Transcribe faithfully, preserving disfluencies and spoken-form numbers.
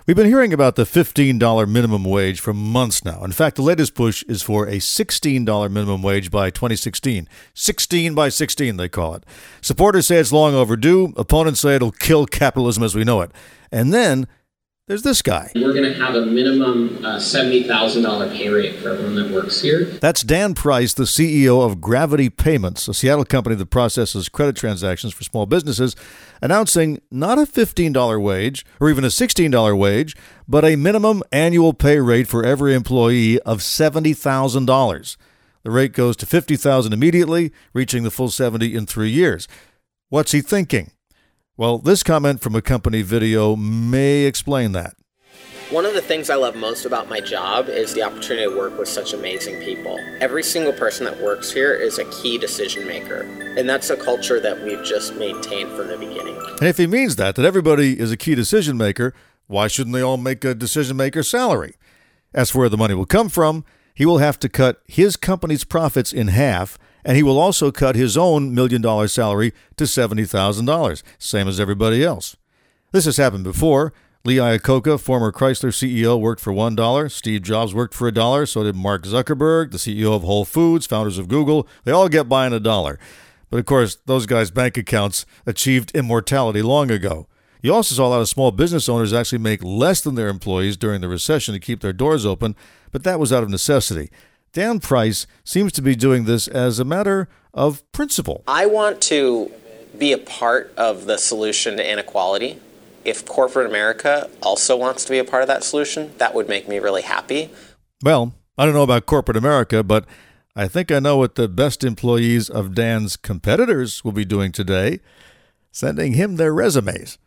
We've been hearing about the fifteen dollars minimum wage for months now. In fact, the latest push is for a sixteen dollars minimum wage by twenty sixteen. sixteen by sixteen, they call it. Supporters say it's long overdue. Opponents say it'll kill capitalism as we know it. And then there's this guy. We're going to have a minimum uh, seventy thousand dollars pay rate for everyone that works here. That's Dan Price, the C E O of Gravity Payments, a Seattle company that processes credit transactions for small businesses, announcing not a fifteen dollars wage or even a sixteen dollars wage, but a minimum annual pay rate for every employee of seventy thousand dollars. The rate goes to fifty thousand dollars immediately, reaching the full seventy in three years. What's he thinking? Well, this comment from a company video may explain that. One of the things I love most about my job is the opportunity to work with such amazing people. Every single person that works here is a key decision maker, and that's a culture that we've just maintained from the beginning. And if he means that, that everybody is a key decision maker, why shouldn't they all make a decision maker's salary? As for where the money will come from, he will have to cut his company's profits in half, and he will also cut his own million dollar salary to seventy thousand dollars, same as everybody else. This has happened before. Lee Iacocca, former Chrysler C E O, worked for one dollar. Steve Jobs worked for a dollar. So did Mark Zuckerberg, the C E O of Whole Foods, founders of Google. They all get by on a dollar. But of course, those guys' bank accounts achieved immortality long ago. You also saw a lot of small business owners actually make less than their employees during the recession to keep their doors open, but that was out of necessity. Dan Price seems to be doing this as a matter of principle. I want to be a part of the solution to inequality. If corporate America also wants to be a part of that solution, that would make me really happy. Well, I don't know about corporate America, but I think I know what the best employees of Dan's competitors will be doing today, sending him their resumes.